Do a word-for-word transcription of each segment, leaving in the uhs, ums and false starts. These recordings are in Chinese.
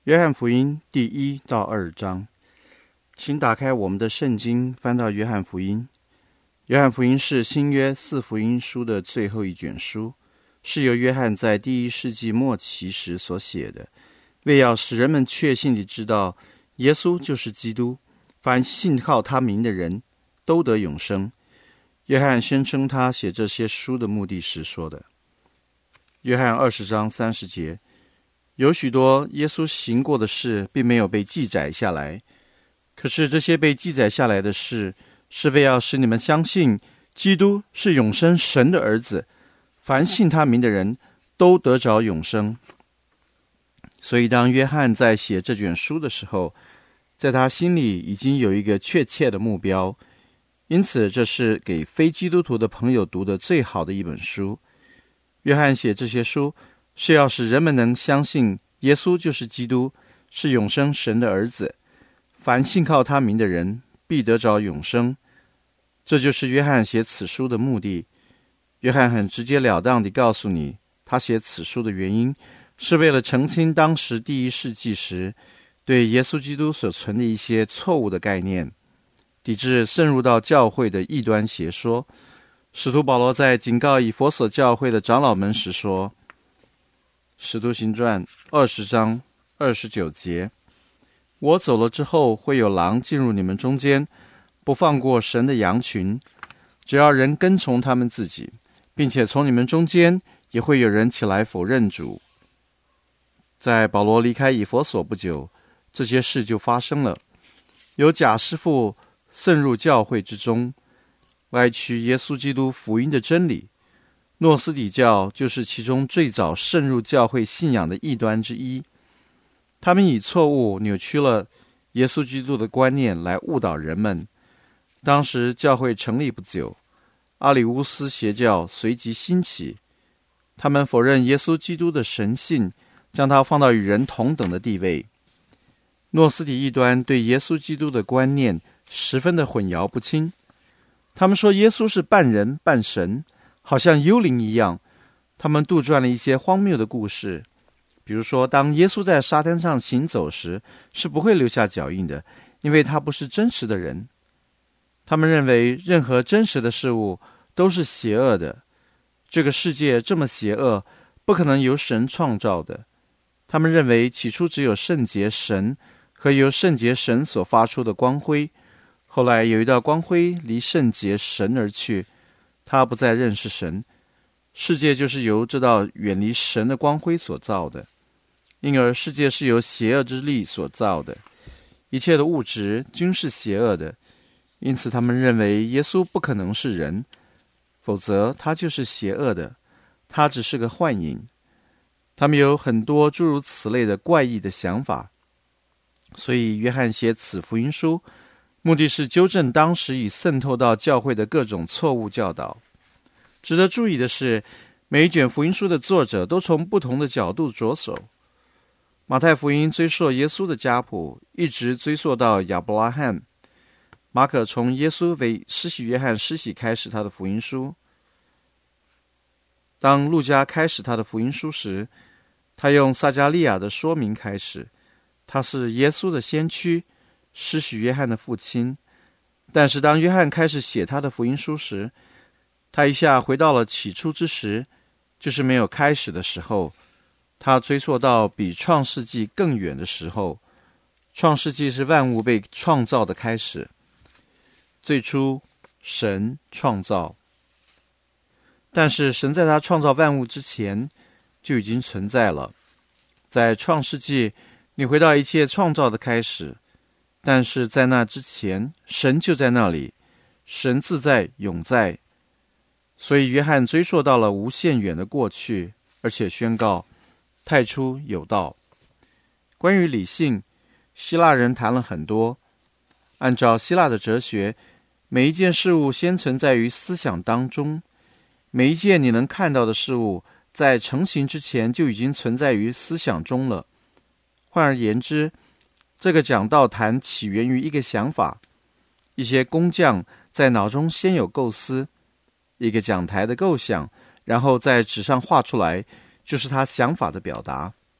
约翰福音第一到二章，请打开我们的圣经，翻到约翰福音。约翰福音是新约四福音书的最后一卷书，是由约翰在第一世纪末期时所写的，为要使人们确信地知道耶稣就是基督，凡信靠他名的人都得永生。约翰宣称他写这些书的目的时说的。约翰二十章三十节，有许多耶稣行过的事并没有被记载下来，可是这些被记载下来的事，是为要使你们相信基督是永生神的儿子，凡信他名的人都得着永生。所以当约翰在写这卷书的时候，在他心里已经有一个确切的目标，因此这是给非基督徒的朋友读的最好的一本书。约翰写这些书是要使人们能相信耶稣就是基督，是永生神的儿子，凡信靠他名的人必得着永生。这就是约翰写此书的目的。约翰很直截了当地告诉你，他写此书的原因是为了澄清当时第一世纪时对耶稣基督所存的一些错误的概念，抵制渗入到教会的异端邪说。使徒保罗在警告以弗所教会的长老们时说，使徒行传二十章二十九节，我走了之后，会有狼进入你们中间，不放过神的羊群，只要人跟从他们自己，并且从你们中间也会有人起来否认主。在保罗离开以弗所不久，这些事就发生了，有假师傅渗入教会之中，歪曲耶稣基督福音的真理。诺斯底教就是其中最早渗入教会信仰的异端之一，他们以错误扭曲了耶稣基督的观念来误导人们。当时教会成立不久，阿里乌斯邪教随即兴起，他们否认耶稣基督的神性，将他放到与人同等的地位。诺斯底异端对耶稣基督的观念十分的混淆不清，他们说耶稣是半人半神，好像幽灵一样。他们杜撰了一些荒谬的故事，比如说当耶稣在沙滩上行走时是不会留下脚印的，因为他不是真实的人。他们认为任何真实的事物都是邪恶的，这个世界这么邪恶，不可能由神创造的。他们认为起初只有圣洁神和由圣洁神所发出的光辉，后来有一道光辉离圣洁神而去，他不再认识神，世界就是由这道远离神的光辉所造的，因而世界是由邪恶之力所造的，一切的物质均是邪恶的。因此他们认为耶稣不可能是人，否则他就是邪恶的，他只是个幻影。他们有很多诸如此类的怪异的想法，所以约翰写此福音书，目的是纠正当时已渗透到教会的各种错误教导。值得注意的是，每一卷福音书的作者都从不同的角度着手。马太福音追溯耶稣的家谱，一直追溯到亚伯拉罕。马可从耶稣为施洗约翰施洗开始他的福音书。当路加开始他的福音书时，他用撒迦利亚的说明开始，他是耶稣的先驱，施洗约翰的父亲。但是当约翰开始写他的福音书时，他一下回到了起初之时，就是没有开始的时候。他追溯到比创世纪更远的时候。创世纪是万物被创造的开始，最初神创造，但是神在他创造万物之前就已经存在了。在创世纪，你回到一切创造的开始，但是在那之前神就在那里，神自在永在。所以约翰追溯到了无限远的过去，而且宣告太初有道。关于理性，希腊人谈了很多。按照希腊的哲学，每一件事物先存在于思想当中，每一件你能看到的事物在成型之前就已经存在于思想中了。换而言之，这个讲道坛起源于一个想法，一些工匠在脑中先有构思，一个讲台的构想，然后在纸上画出来，就是他想法的表达。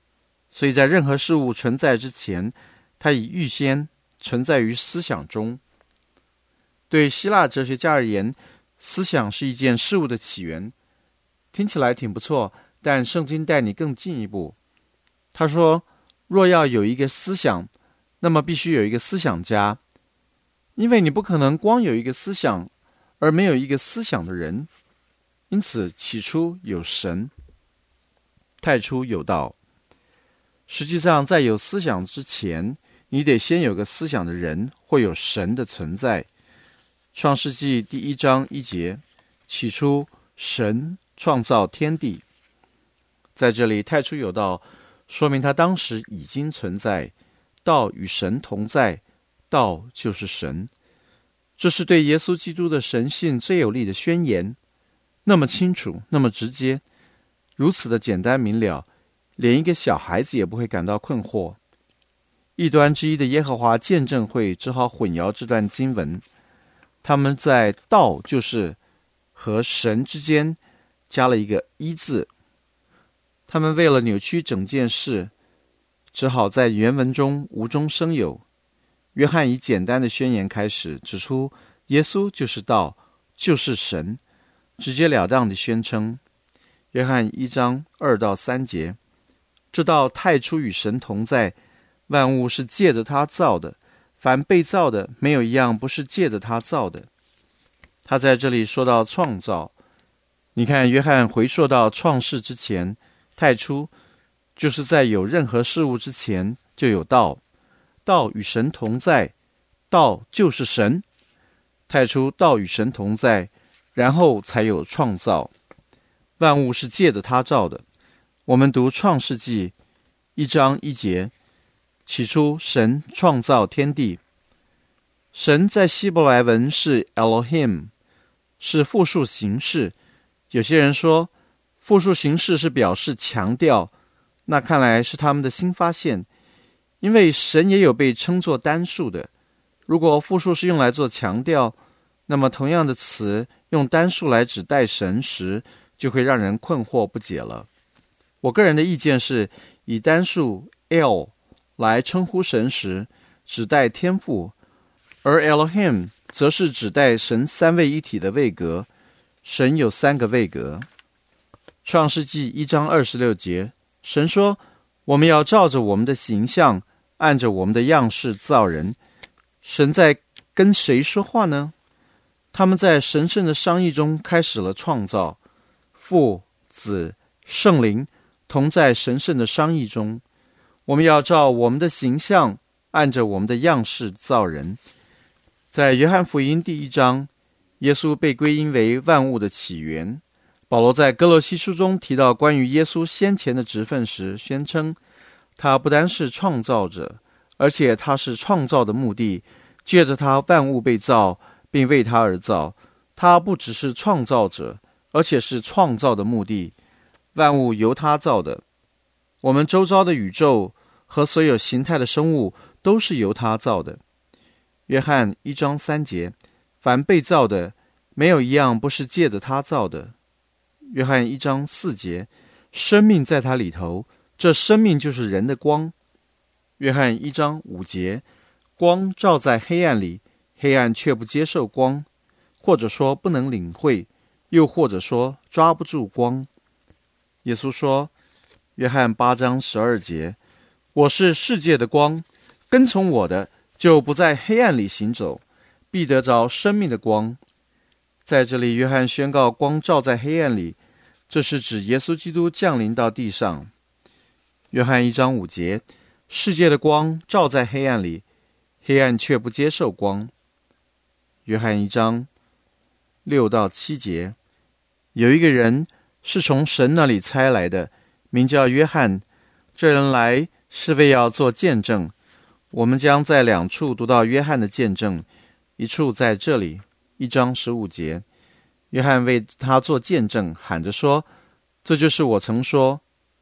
所以在任何事物存在之前，它已预先存在于思想中。对希腊哲学家而言，思想是一件事物的起源。听起来挺不错，但圣经带你更进一步。他说，若要有一个思想，那么必须有一个思想家，因为你不可能光有一个思想而没有一个思想的人。因此起初有神，太初有道。实际上在有思想之前，你得先有个思想的人，或有神的存在。创世纪第一章一节，起初神创造天地。在这里太初有道，说明他当时已经存在，道与神同在，道就是神。这是对耶稣基督的神性最有力的宣言，那么清楚，那么直接，如此的简单明了，连一个小孩子也不会感到困惑。异端之一的耶和华见证会只好混淆这段经文，他们在道就是和神之间加了一个一字，他们为了扭曲整件事，只好在原文中无中生有。约翰以简单的宣言开始，指出耶稣就是道，就是神，直截了当地宣称。约翰一章二到三节，这道太初与神同在，万物是借着他造的，凡被造的没有一样不是借着他造的。他在这里说到创造，你看约翰回溯到创世之前，太初就是在有任何事物之前就有道，道与神同在，道就是神。太初道与神同在，然后才有创造。万物是借着他造的。我们读创世纪一章一节，起初神创造天地。神在希伯来文是 Elohim， 是复数形式。有些人说复数形式是表示强调，那看来是他们的新发现，因为神也有被称作单数的。如果复数是用来做强调，那么同样的词用单数来指代神时，就会让人困惑不解了。我个人的意见是，以单数 El 来称呼神时，指代天父，而 Elohim 则是指代神三位一体的位格。神有三个位格。创世纪一章二十六节，神说，我们要照着我们的形象，按着我们的样式造人。神在跟谁说话呢？他们在神圣的商议中开始了创造，父、子、圣灵同在神圣的商议中。我们要照我们的形象，按着我们的样式造人。在约翰福音第一章，耶稣被归因为万物的起源。保罗在哥罗西书中提到关于耶稣先前的职分时，宣称他不单是创造者，而且他是创造的目的，借着他万物被造，并为他而造。他不只是创造者，而且是创造的目的。万物由他造的，我们周遭的宇宙和所有形态的生物都是由他造的。约翰一章三节，凡被造的，没有一样不是借着他造的。约翰一章四节，生命在他里头，这生命就是人的光。约翰一章五节，光照在黑暗里，黑暗却不接受光，或者说不能领会，又或者说抓不住光。耶稣说，约翰八章十二节，我是世界的光，跟从我的就不在黑暗里行走，必得着生命的光。在这里，约翰宣告光照在黑暗里，这是指耶稣基督降临到地上。约翰一章五节，世界的光照在黑暗里，黑暗却不接受光。约翰一章六到七节，有一个人是从神那里差来的，名叫约翰，这人来是为要做见证。我们将在两处读到约翰的见证，一处在这里，一章十五节，约翰为他做见证，喊着说，这就是我曾说。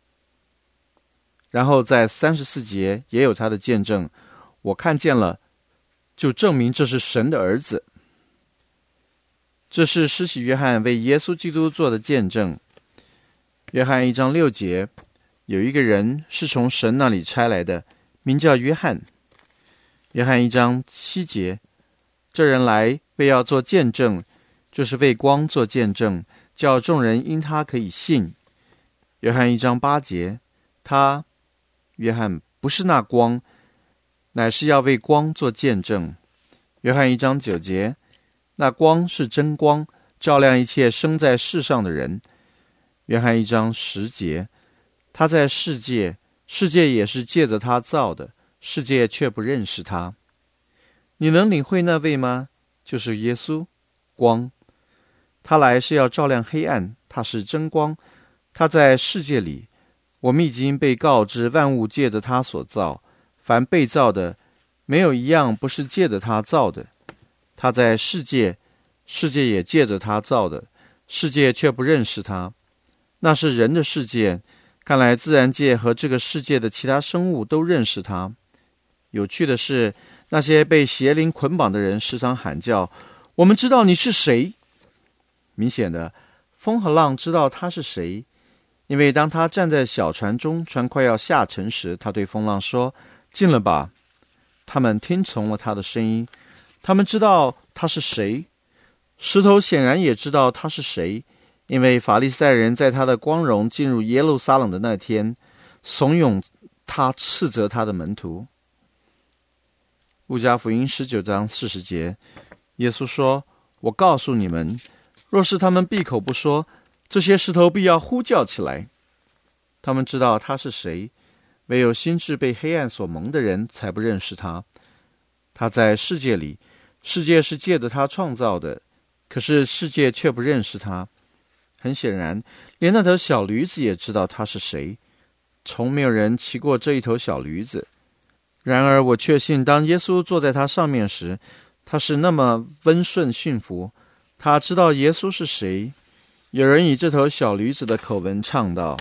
然后在三十四节也有他的见证，我看见了，就证明这是神的儿子。这是施洗约翰为耶稣基督做的见证。约翰一章六节， 有一个人是从神那里差来的，名叫约翰。约翰一章七节，这人来为要做见证，就是为光做见证，叫众人因他可以信。约翰一章八节，他约翰不是那光，乃是要为光做见证。约翰一章九节，那光是真光，照亮一切生在世上的人。约翰一章十节，他在世界，世界也是借着他造的，世界却不认识他。你能领会那位吗？就是耶稣，光。他来是要照亮黑暗，他是真光，他在世界里。我们已经被告知万物借着他所造，凡被造的，没有一样不是借着他造的。他在世界，世界也借着他造的，世界却不认识他。那是人的世界，看来自然界和这个世界的其他生物都认识他。有趣的是，那些被邪灵捆绑的人时常喊叫，我们知道你是谁。明显的，风和浪知道他是谁，因为当他站在小船中，船快要下沉时，他对风浪说，进了吧。他们听从了他的声音，他们知道他是谁。石头显然也知道他是谁，因为法利赛人在他的光荣进入耶路撒冷的那天，怂恿他斥责他的门徒。路加福音十九章四十节，耶稣说，我告诉你们，若是他们闭口不说，这些石头必要呼叫起来。他们知道他是谁，唯有心智被黑暗所蒙的人才不认识他。他在世界里，世界是借着他创造的，可是世界却不认识他。很显然，连那头小驴子也知道他是谁，从没有人骑过这一头小驴子。然而我确信，当耶稣坐在他上面时，他是那么温顺驯服，他知道耶稣是谁。有人以这头小驴子的口吻唱道。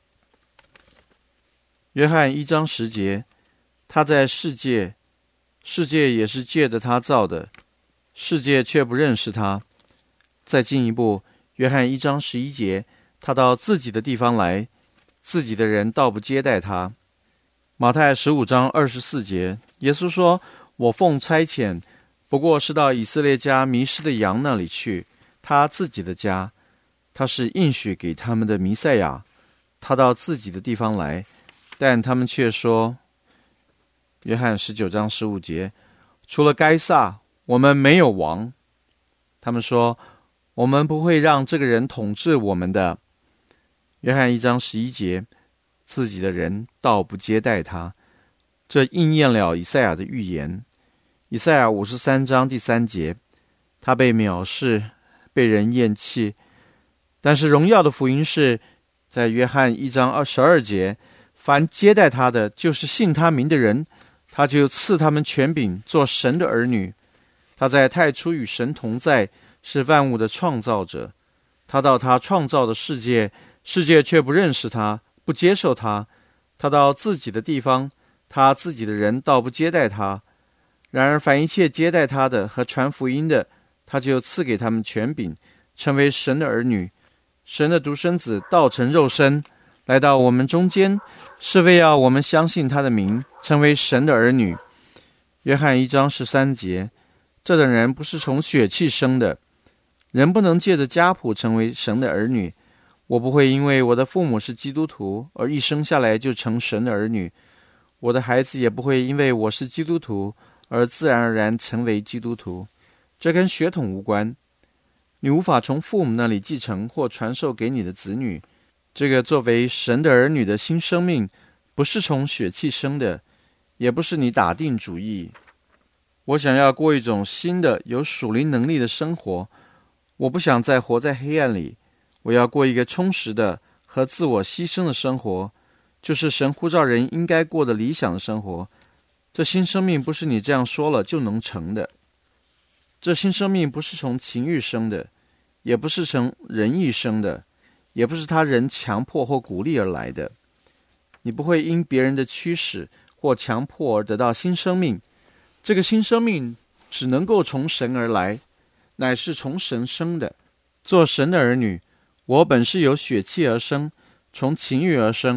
约翰一章十节，他在世界，世界也是借着他造的，世界却不认识他。再进一步，约翰一章十一节，他到自己的地方来，自己的人倒不接待他。马太十五章二十四节，耶稣说，我奉差遣，不过是到以色列家迷失的羊那里去，他自己的家。他是应许给他们的弥赛亚，他到自己的地方来，但他们却说，约翰十九章十五节，除了该撒，我们没有王。他们说，我们不会让这个人统治我们的。约翰一章十一节，自己的人倒不接待他，这应验了以赛亚的预言。以赛亚五十三章第三节，他被藐视，被人厌弃。但是荣耀的福音是在约翰一章二十二节，凡接待他的，就是信他名的人，他就赐他们权柄做神的儿女。他在太初与神同在，是万物的创造者。他到他创造的世界，世界却不认识他，不接受他。他到自己的地方，他自己的人倒不接待他。然而凡一切接待他的和传福音的，他就赐给他们权柄，成为神的儿女。神的独生子道成肉身，来到我们中间，是为要我们相信他的名，成为神的儿女。约翰一章十三节，这等人不是从血气生的，人不能借着家谱成为神的儿女。我不会因为我的父母是基督徒，而一生下来就成神的儿女。我的孩子也不会因为我是基督徒，而自然而然成为基督徒。这跟血统无关。你无法从父母那里继承或传授给你的子女。这个作为神的儿女的新生命，不是从血气生的，也不是你打定主意，我想要过一种新的有属灵能力的生活。我不想再活在黑暗里，我要过一个充实的和自我牺牲的生活，就是神呼召人应该过的理想的生活。这新生命不是你这样说了就能成的。这新生命不是从情欲生的，也不是从仁义生的，也不是他人强迫或鼓励而来的。你不会因别人的驱使或强迫而得到新生命。这个新生命只能够从神而来，乃是从神生的。做神的儿女，我本是由血气而生，从情欲而生，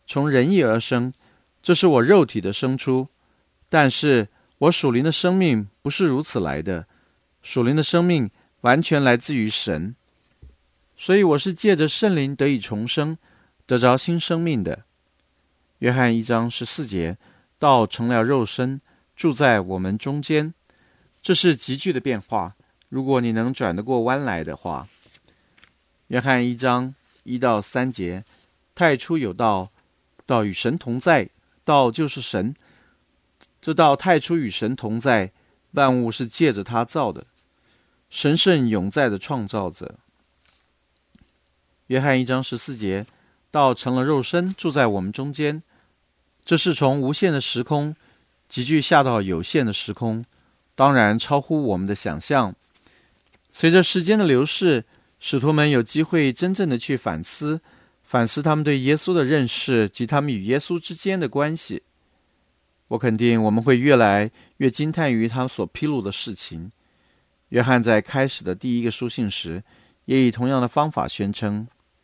从人意而生，这是我肉体的生出。但是我属灵的生命不是如此来的，属灵的生命完全来自于神。所以我是借着圣灵得以重生，得着新生命的。约翰一章十四节，道成了肉身，住在我们中间。这是急剧的变化，如果你能转得过弯来的话。约翰一章一到三节，太初有道，道与神同在，道就是神。这道太初与神同在，万物是借着他造的，神圣永在的创造者。约翰一章十四节，道成了肉身，住在我们中间。这是从无限的时空急剧下到有限的时空，当然超乎我们的想象。随着时间的流逝，使徒们有机会真正的去反思反思他们对耶稣的认识及他们与耶稣之间的关系。我肯定我们会越来越惊叹于他所披露的事情。约翰在开始的第一个书信时，也以同样的方法宣称。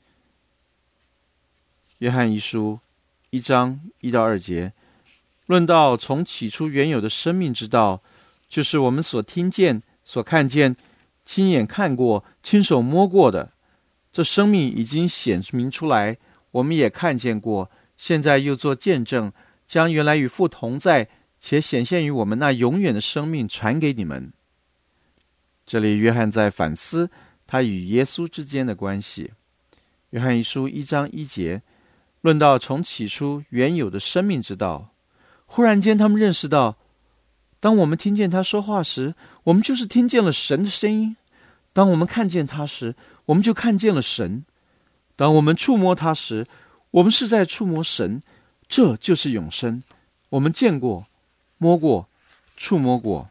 约翰一书一章一到二节，论到从起初原有的生命之道，就是我们所听见、所看见、亲眼看过、亲手摸过的。这生命已经显明出来，我们也看见过，现在又做见证，将原来与父同在且显现于我们那永远的生命传给你们。这里约翰在反思他与耶稣之间的关系。约翰一书一章一节，论到从起初原有的生命之道，忽然间他们认识到，当我们听见他说话时，我们就是听见了神的声音；当我们看见他时，我们就看见了神；当我们触摸他时，我们是在触摸神。这就是永生，我们见过、摸过、触摸过。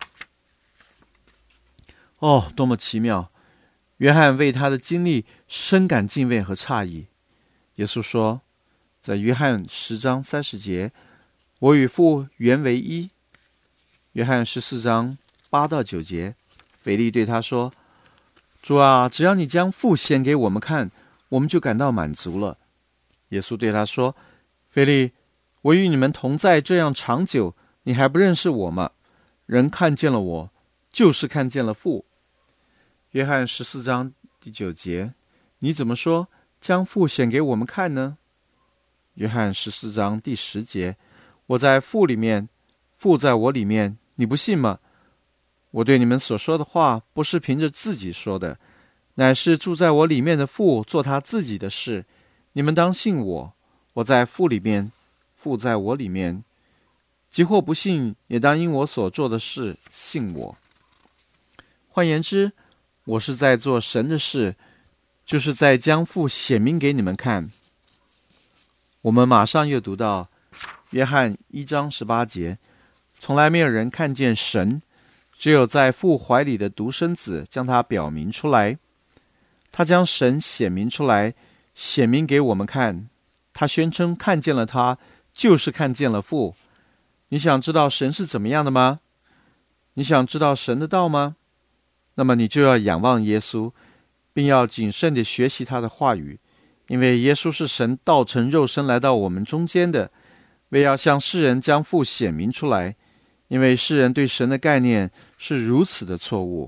哦，多么奇妙！约翰为他的经历深感敬畏和诧异。耶稣说，在约翰十章三十节，我与父原为一。约翰十四章八到九节，腓力对他说，主啊，只要你将父显给我们看，我们就感到满足了。耶稣对他说，腓力，我与你们同在这样长久，你还不认识我吗？人看见了我，就是看见了父。约翰十四章第九节，你怎么说将父显给我们看呢？约翰十四章第十节，我在父里面，父在我里面，你不信吗？我对你们所说的话，不是凭着自己说的，乃是住在我里面的父做他自己的事。你们当信我，我在父里面，父在我里面。即或不信，也当因我所做的事信我。换言之，我是在做神的事，就是在将父显明给你们看。我们马上又读到约翰一章十八节，从来没有人看见神，只有在父怀里的独生子将他表明出来。他将神显明出来，显明给我们看。他宣称看见了他，就是看见了父。你想知道神是怎么样的吗？你想知道神的道吗？那么你就要仰望耶稣，并要谨慎地学习他的话语，因为耶稣是神道成肉身来到我们中间的，为要向世人将父显明出来，因为世人对神的概念是如此的错误。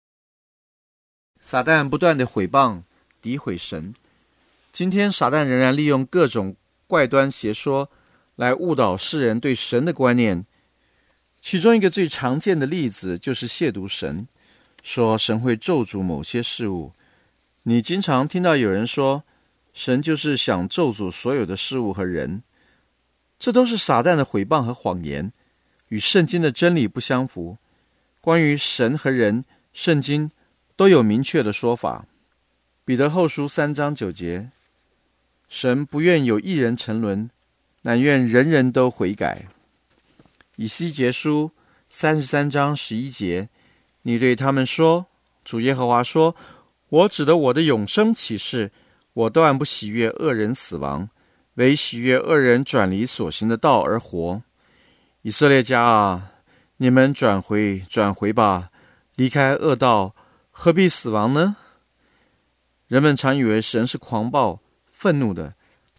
撒旦不断地毁谤、诋毁神。今天撒旦仍然利用各种怪端邪说来误导世人对神的观念。其中一个最常见的例子就是亵渎神，说神会咒诅某些事物。你经常听到有人说，神就是想咒诅所有的事物和人。这都是撒旦的毁谤和谎言，与圣经的真理不相符。关于神和人，圣经都有明确的说法。彼得后书三章九节，神不愿有一人沉沦，乃愿人人都悔改。以西结书三十三章十一节，你对他们说，主耶和华说，我指着我的永生起誓，我断不喜悦恶人死亡，唯喜悦恶人转离所行的道而活。以色列家啊，你们转回转回吧，离开恶道，何必死亡呢？人们常以为神是狂暴愤怒的，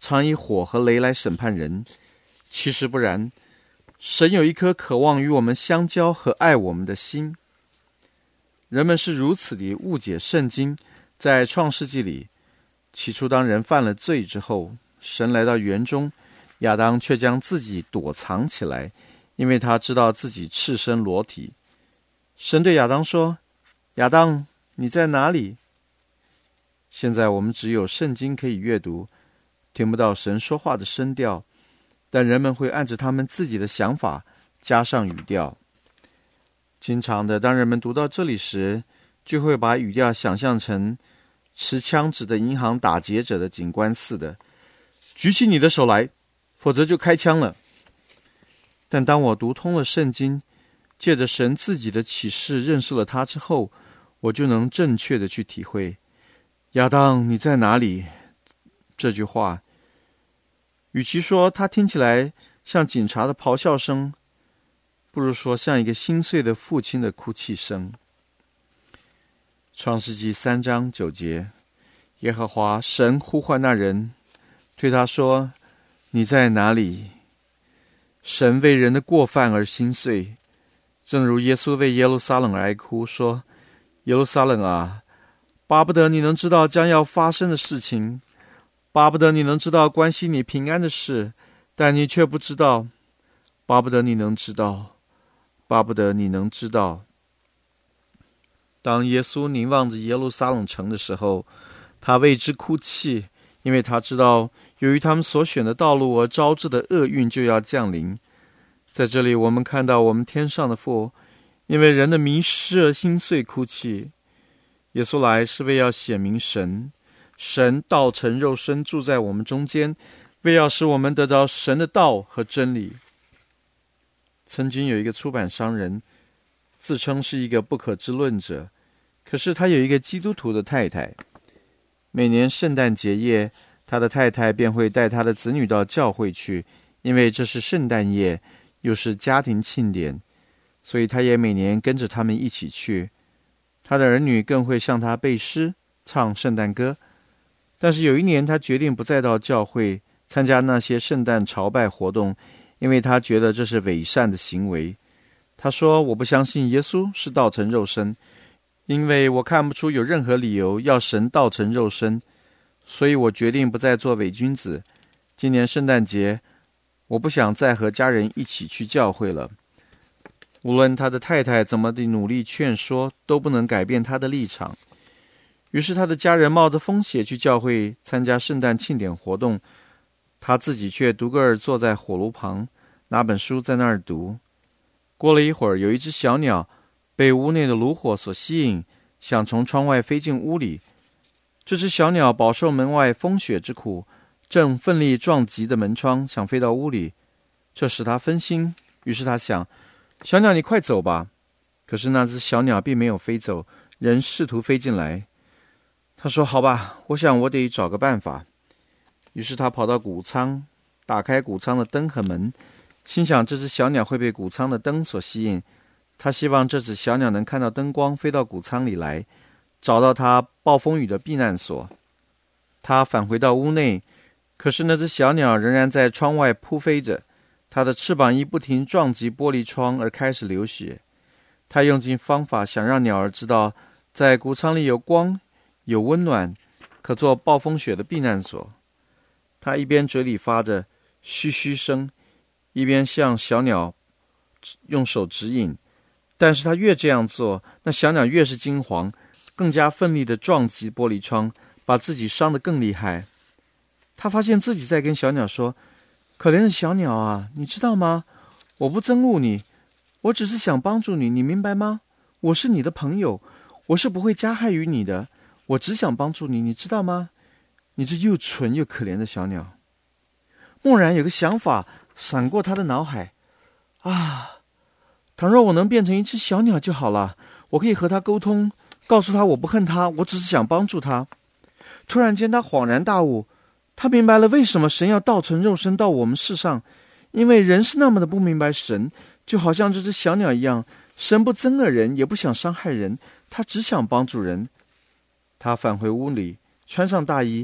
常以火和雷来审判人。其实不然，神有一颗渴望与我们相交和爱我们的心。人们是如此地误解圣经。在创世纪里，起初当人犯了罪之后，神来到园中，亚当却将自己躲藏起来，因为他知道自己赤身裸体。神对亚当说：亚当，你在哪里？现在我们只有圣经可以阅读，听不到神说话的声调，但人们会按着他们自己的想法加上语调。经常的，当人们读到这里时，就会把语调想象成持枪指的银行打劫者的警官似的，举起你的手来，否则就开枪了。但当我读通了圣经，借着神自己的启示认识了他之后，我就能正确的去体会亚当你在哪里这句话。与其说它听起来像警察的咆哮声，不如说像一个心碎的父亲的哭泣声。创世纪三章九节，耶和华神呼唤那人，对他说：你在哪里？神为人的过犯而心碎，正如耶稣为耶路撒冷而哀哭，说：耶路撒冷啊，巴不得你能知道将要发生的事情，巴不得你能知道关系你平安的事，但你却不知道，巴不得你能知道，巴不得你能知道。当耶稣凝望着耶路撒冷城的时候，他为之哭泣，因为他知道由于他们所选的道路而招致的厄运就要降临。在这里我们看到我们天上的父因为人的迷失而心碎哭泣。耶稣来是为要显明神，神道成肉身住在我们中间，为要使我们得着神的道和真理。曾经有一个出版商人自称是一个不可知论者，可是他有一个基督徒的太太。每年圣诞节夜，他的太太便会带他的子女到教会去，因为这是圣诞夜，又是家庭庆典，所以他也每年跟着他们一起去。他的儿女更会向他背诗，唱圣诞歌。但是有一年，他决定不再到教会参加那些圣诞朝拜活动，因为他觉得这是伪善的行为。他说：我不相信耶稣是道成肉身，因为我看不出有任何理由要神道成肉身，所以我决定不再做伪君子。今年圣诞节，我不想再和家人一起去教会了。无论他的太太怎么的努力劝说，都不能改变他的立场。于是他的家人冒着风险去教会参加圣诞庆典活动，他自己却独个儿坐在火炉旁，拿本书在那儿读。过了一会儿，有一只小鸟被屋内的炉火所吸引，想从窗外飞进屋里。这只小鸟饱受门外风雪之苦，正奋力撞击的门窗，想飞到屋里。这使他分心，于是他想：小鸟，你快走吧。可是那只小鸟并没有飞走，仍试图飞进来。他说：好吧，我想我得找个办法。于是他跑到谷仓，打开谷仓的灯和门，心想这只小鸟会被谷仓的灯所吸引，他希望这只小鸟能看到灯光飞到谷仓里来，找到它暴风雨的避难所。他返回到屋内，可是那只小鸟仍然在窗外扑飞着，它的翅膀一不停撞击玻璃窗而开始流血。他用尽方法想让鸟儿知道，在谷仓里有光，有温暖，可做暴风雪的避难所。他一边嘴里发着嘘嘘声，一边向小鸟用手指引。但是他越这样做，那小鸟越是惊慌，更加奋力地撞击玻璃窗，把自己伤得更厉害。他发现自己在跟小鸟说：可怜的小鸟啊，你知道吗？我不憎恶你，我只是想帮助你，你明白吗？我是你的朋友，我是不会加害于你的，我只想帮助你，你知道吗？你这又蠢又可怜的小鸟。蓦然有个想法闪过他的脑海，啊，倘若我能变成一只小鸟就好了，我可以和他沟通，告诉他我不恨他，我只是想帮助他。突然间他恍然大悟，他明白了为什么神要道成肉身到我们世上，因为人是那么的不明白神，就好像这只小鸟一样，神不憎恶人，也不想伤害人，他只想帮助人。他返回屋里，穿上大衣，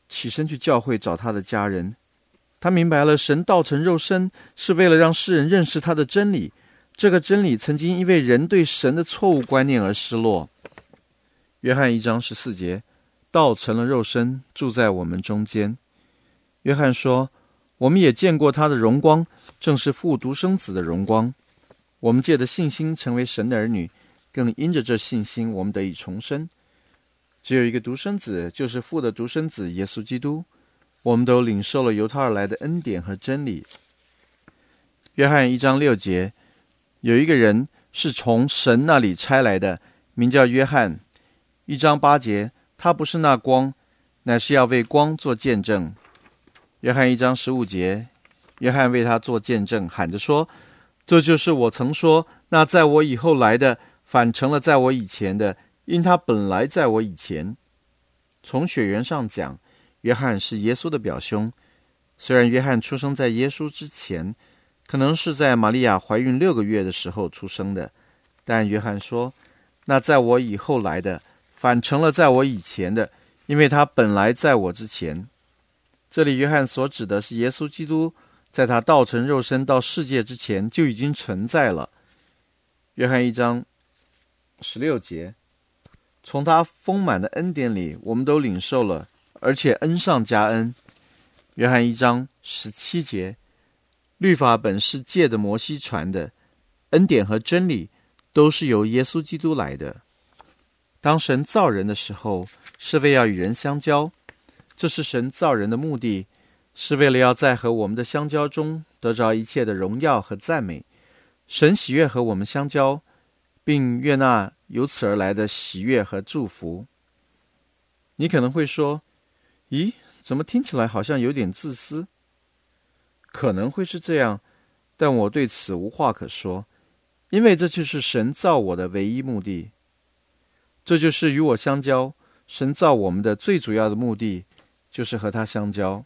起身去教会找他的家人。他明白了神道成肉身是为了让世人认识他的真理，这个真理曾经因为人对神的错误观念而失落。约翰一章十四节，道成了肉身，住在我们中间。约翰说，我们也见过他的荣光，正是父独生子的荣光。我们借着信心成为神的儿女，更因着这信心我们得以重生。只有一个独生子，就是父的独生子耶稣基督。我们都领受了由他而来的恩典和真理。约翰一章六节，有一个人是从神那里差来的，名叫约翰。一章八节，他不是那光，乃是要为光做见证。约翰一章十五节，约翰为他做见证，喊着说，这就是我曾说，那在我以后来的，反成了在我以前的，因他本来在我以前。从血缘上讲，约翰是耶稣的表兄。虽然约翰出生在耶稣之前，可能是在玛利亚怀孕六个月的时候出生的，但约翰说，那在我以后来的，反成了在我以前的，因为他本来在我之前。这里约翰所指的是耶稣基督，在他道成肉身到世界之前就已经存在了。约翰一章十六节，从他丰满的恩典里，我们都领受了，而且恩上加恩。约翰一章十七节，律法本是借着摩西传的，恩典和真理都是由耶稣基督来的。当神造人的时候，是为要与人相交，这是神造人的目的，是为了要在和我们的相交中得着一切的荣耀和赞美。神喜悦和我们相交，并悦纳由此而来的喜悦和祝福。你可能会说，咦，怎么听起来好像有点自私？可能会是这样，但我对此无话可说，因为这就是神造我的唯一目的。这就是与我相交，神造我们的最主要的目的，就是和他相交。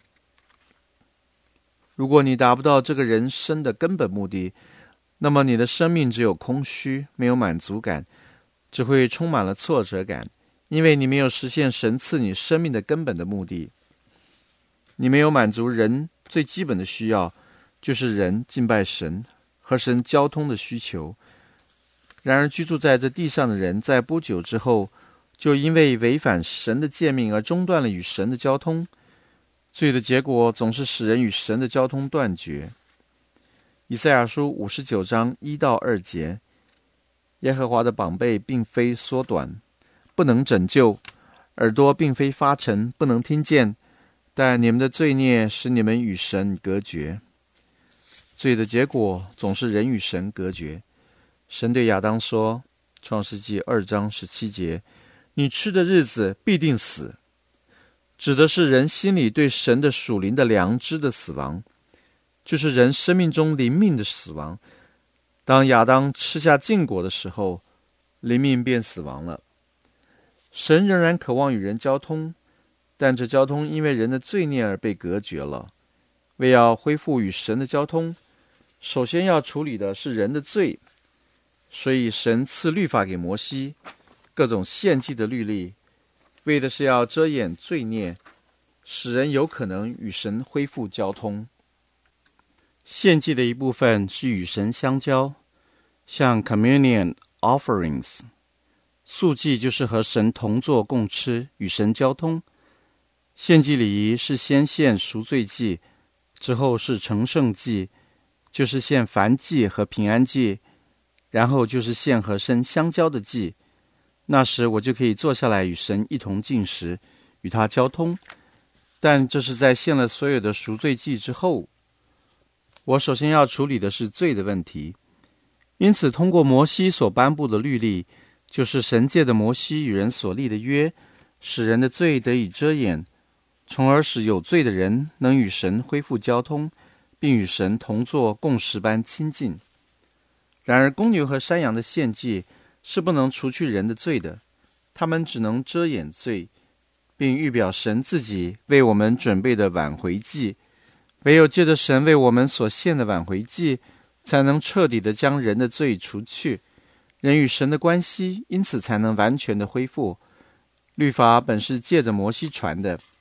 如果你达不到这个人生的根本目的，那么你的生命只有空虚，没有满足感，只会充满了挫折感，因为你没有实现神赐你生命的根本的目的。你没有满足人最基本的需要，就是人敬拜神和神交通的需求。然而居住在这地上的人，在不久之后，就因为违反神的诫命而中断了与神的交通。罪的结果总是使人与神的交通断绝。以赛亚书五十九章一到二节，耶和华的膀臂并非缩短，不能拯救；耳朵并非发沉，不能听见。但你们的罪孽使你们与神隔绝。罪的结果总是人与神隔绝。神对亚当说，创世纪二章十七节，你吃的日子必定死，指的是人心里对神的属灵的良知的死亡，就是人生命中灵命的死亡。当亚当吃下禁果的时候，灵命便死亡了。神仍然渴望与人交通，但这交通因为人的罪孽而被隔绝了。为要恢复与神的交通，首先要处理的是人的罪，所以神赐律法给摩西，各种献祭的律例，为的是要遮掩罪孽，使人有可能与神恢复交通。献祭的一部分是与神相交，像 communion offerings， 素祭就是和神同坐共吃，与神交通。献祭礼仪是先献赎罪祭，之后是成圣祭，就是献燔祭和平安祭，然后就是献和神相交的祭。那时我就可以坐下来与神一同进食，与他交通。但这是在献了所有的赎罪祭之后。我首先要处理的是罪的问题，因此通过摩西所颁布的律例，就是神借的摩西与人所立的约，使人的罪得以遮掩，从而使有罪的人能与神恢复交通，并与神同坐共食般亲近。然而公牛和山羊的献祭是不能除去人的罪的，他们只能遮掩罪，并预表神自己为我们准备的挽回祭。唯有借着神为我们所献的挽回祭，才能彻底地将人的罪除去，人与神的关系因此才能完全地恢复。律法本是借着摩西传的，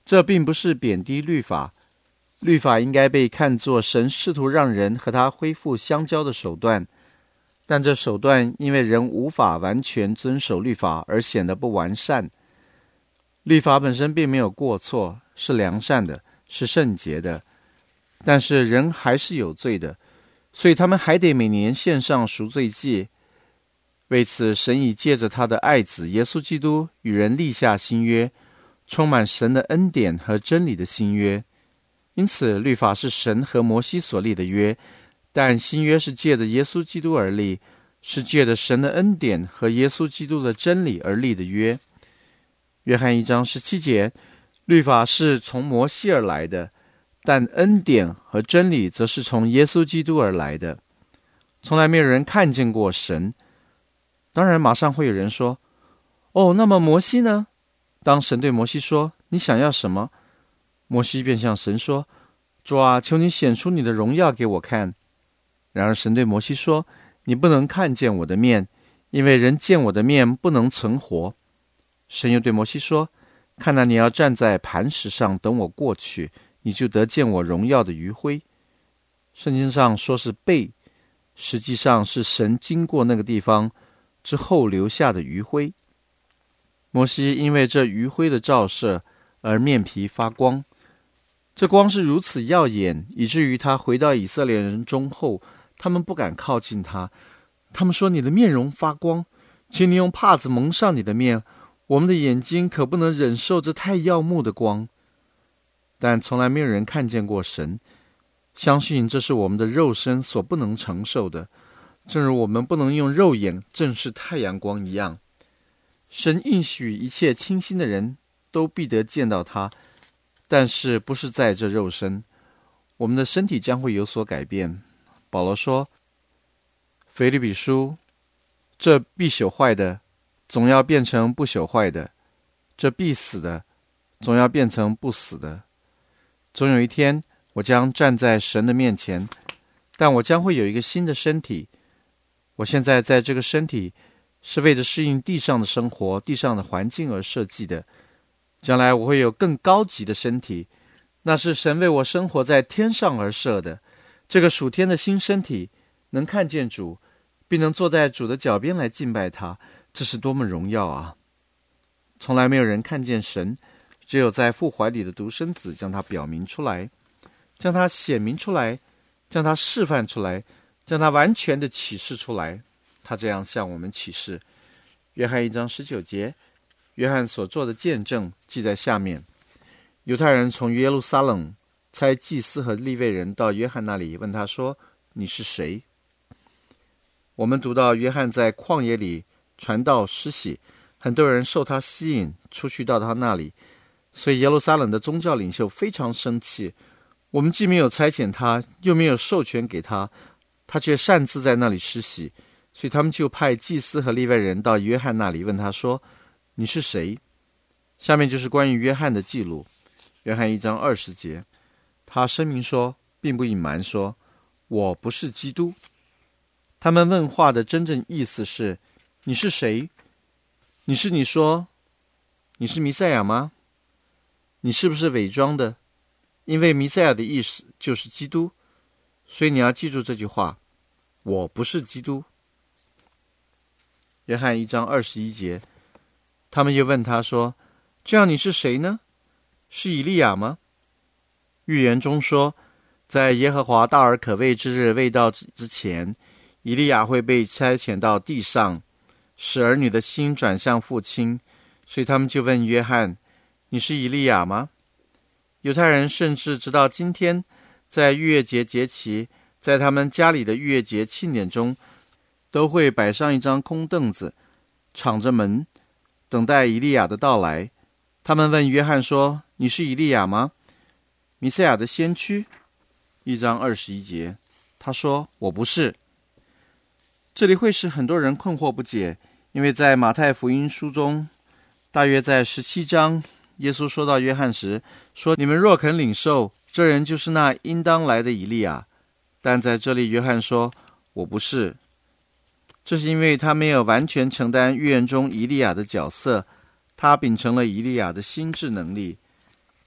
这并不是贬低律法，律法应该被看作神试图让人和他恢复相交的手段，但这手段因为人无法完全遵守律法而显得不完善。律法本身并没有过错，是良善的，是圣洁的，但是人还是有罪的，所以他们还得每年献上赎罪祭。为此，神已借着他的爱子耶稣基督与人立下新约，充满神的恩典和真理的新约。因此，律法是神和摩西所立的约，但新约是借着耶稣基督而立，是借着神的恩典和耶稣基督的真理而立的约。约翰一章十七节，律法是从摩西而来的，但恩典和真理则是从耶稣基督而来的。从来没有人看见过神。当然马上会有人说，哦，那么摩西呢？当神对摩西说，你想要什么？摩西便向神说，主啊，求你显出你的荣耀给我看。然而神对摩西说，你不能看见我的面，因为人见我的面不能存活。神又对摩西说，看哪，你要站在磐石上等我过去，你就得见我荣耀的余晖。圣经上说是背，实际上是神经过那个地方之后留下的余晖。摩西因为这余晖的照射而面皮发光，这光是如此耀眼，以至于他回到以色列人中后，他们不敢靠近他。他们说，你的面容发光，请你用帕子蒙上你的面，我们的眼睛可不能忍受这太耀目的光。但从来没有人看见过神，相信这是我们的肉身所不能承受的，正如我们不能用肉眼正视太阳光一样。神应许一切清心的人都必得见到他，但是不是在这肉身，我们的身体将会有所改变。保罗说，腓立比书，这必朽坏的总要变成不朽坏的，这必死的总要变成不死的。总有一天我将站在神的面前，但我将会有一个新的身体。我现在在这个身体是为了适应地上的生活，地上的环境而设计的。将来我会有更高级的身体，那是神为我生活在天上而设的。这个属天的新身体能看见主，并能坐在主的脚边来敬拜他，这是多么荣耀啊！从来没有人看见神，只有在父怀里的独生子将他表明出来，将他显明出来，将他示范出来，将他完全的启示出来。他这样向我们启示。约翰一章十九节，约翰所做的见证记在下面。犹太人从耶路撒冷差祭司和利未人到约翰那里，问他说，你是谁？我们读到约翰在旷野里传道施洗，很多人受他吸引，出去到他那里，所以耶路撒冷的宗教领袖非常生气。我们既没有差遣他，又没有授权给他，他却擅自在那里施洗，所以他们就派祭司和利未人到约翰那里，问他说，你是谁？下面就是关于约翰的记录。约翰一章二十节，他声明说，并不隐瞒说，我不是基督。他们问话的真正意思是，你是谁？你是你说你是弥赛亚吗？你是不是伪装的？因为弥赛亚的意思就是基督，所以你要记住这句话，我不是基督。约翰一章二十一节，他们又问他说，这样你是谁呢？是以利亚吗？预言中说，在耶和华大而可畏之日未到之前，以利亚会被差遣到地上，使儿女的心转向父亲。所以他们就问约翰，你是以利亚吗？犹太人甚至直到今天，在逾越节节期，在他们家里的逾越节庆典中，都会摆上一张空凳子，敞着门，等待以利亚的到来。他们问约翰说，你是以利亚吗？弥赛亚的先驱。一章二十一节，他说，我不是。这里会使很多人困惑不解，因为在马太福音书中，大约在十七章，耶稣说到约翰时说，你们若肯领受，这人就是那应当来的以利亚。但在这里约翰说，我不是。这是因为他没有完全承担预言中以利亚的角色，他秉承了以利亚的心智能力。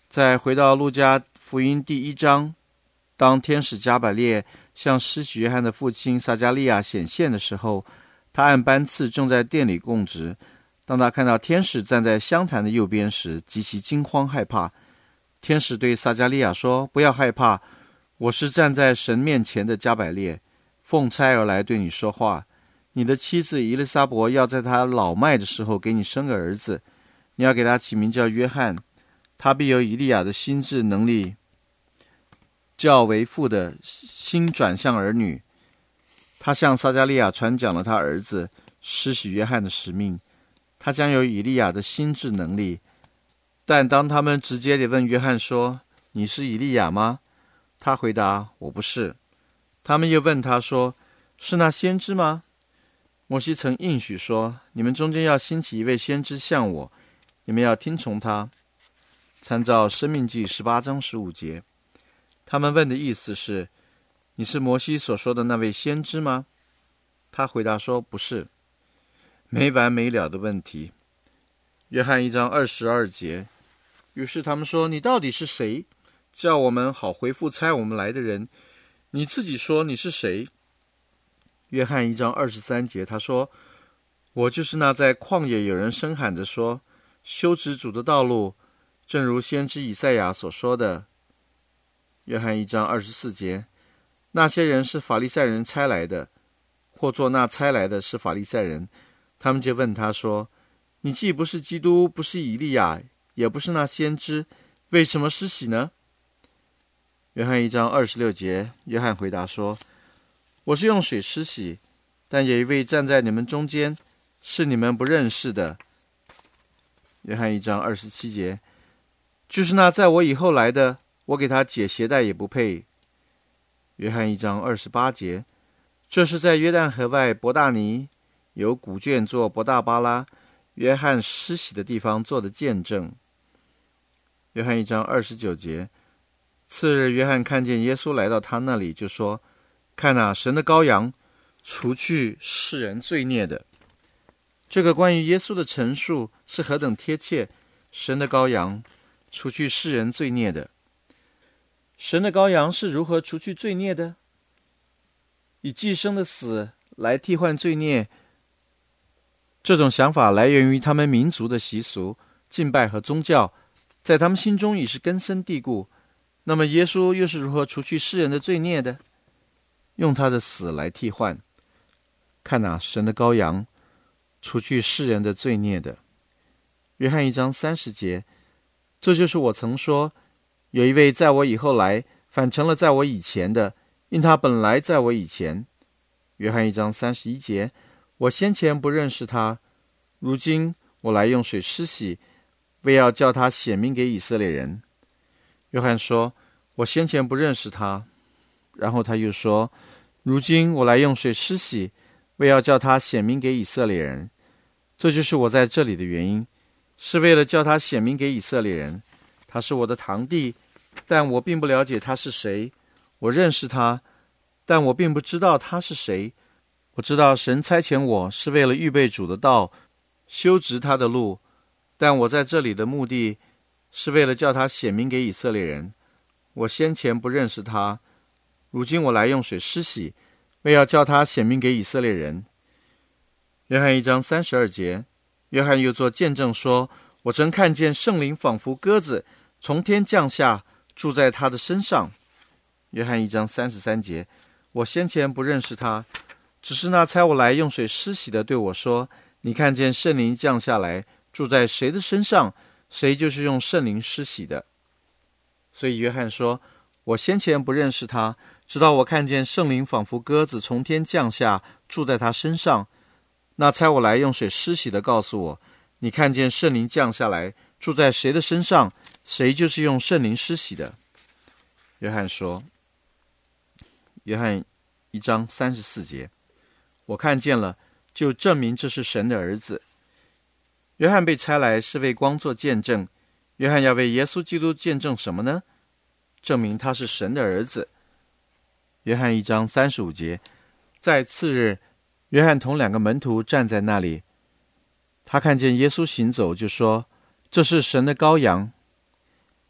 再回到路加福音第一章，当天使加百列向施洗约翰的父亲撒迦利亚显现的时候，他按班次正在殿里供职。当他看到天使站在香坛的右边时，极其惊慌害怕。天使对撒迦利亚说：不要害怕，我是站在神面前的加百列，奉差而来对你说话。你的妻子以利沙伯要在她老迈的时候给你生个儿子，你要给他起名叫约翰，他必有以利亚的心智能力，叫为父的心转向儿女。他向撒迦利亚传讲了他儿子施洗约翰的使命，他将有以利亚的心智能力。但当他们直接地问约翰说：你是以利亚吗？他回答：我不是。他们又问他说：是那先知吗？摩西曾应许说：你们中间要兴起一位先知像我，你们要听从他。参照申命记十八章十五节，他们问的意思是：你是摩西所说的那位先知吗？他回答说：不是。没完没了的问题。约翰一章二十二节，于是他们说：你到底是谁？叫我们好回复差我们来的人。你自己说你是谁？约翰一章二十三节，他说：我就是那在旷野有人声喊着说，修直主的道路，正如先知以赛亚所说的。约翰一章二十四节，那些人是法利赛人差来的，或做那差来的是法利赛人。他们就问他说：你既不是基督，不是以利亚，也不是那先知，为什么施洗呢？约翰一章二十六节，约翰回答说：我是用水施洗，但有一位站在你们中间，是你们不认识的。约翰一章二十七节，就是那在我以后来的，我给他解鞋带也不配。约翰一章二十八节，这是在约旦河外伯大尼有古卷做伯大巴拉约翰施洗的地方做的见证。约翰一章二十九节，次日约翰看见耶稣来到他那里，就说：看啊，神的羔羊，除去世人罪孽的。这个关于耶稣的陈述是何等贴切！神的羔羊，除去世人罪孽的。神的羔羊是如何除去罪孽的？以寄生的死来替换罪孽。这种想法来源于他们民族的习俗、敬拜和宗教，在他们心中已是根深蒂固。那么耶稣又是如何除去世人的罪孽的？用他的死来替换。看啊，神的羔羊，除去世人的罪孽的。约翰一章三十节，这就是我曾说，有一位在我以后来，反成了在我以前的，因他本来在我以前。约翰一章三十一节，我先前不认识他，如今我来用水施洗，为要叫他显明给以色列人。约翰说：我先前不认识他，然后他又说：如今我来用水施洗，为要叫他显明给以色列人。这就是我在这里的原因，是为了叫他显明给以色列人。他是我的堂弟，但我并不了解他是谁。我认识他，但我并不知道他是谁。我知道神差遣我是为了预备主的道，修直他的路，但我在这里的目的是为了叫他显明给以色列人。我先前不认识他，如今我来用水施洗，为要叫他显明给以色列人。约翰一章三十二节，约翰又作见证说：我曾看见圣灵仿佛鸽子从天降下，住在他的身上。约翰一章三十三节，我先前不认识他，只是那差我来用水施洗的对我说：你看见圣灵降下来，住在谁的身上，谁就是用圣灵施洗的。所以约翰说：我先前不认识他，直到我看见圣灵仿佛鸽子从天降下，住在他身上。那差我来用水施洗的告诉我：你看见圣灵降下来，住在谁的身上，谁就是用圣灵施洗的。约翰说，约翰一章三十四节，我看见了，就证明这是神的儿子。约翰被差来是为光做见证。约翰要为耶稣基督见证什么呢？证明他是神的儿子。约翰一章三十五节，在次日，约翰同两个门徒站在那里，他看见耶稣行走，就说：这是神的羔羊。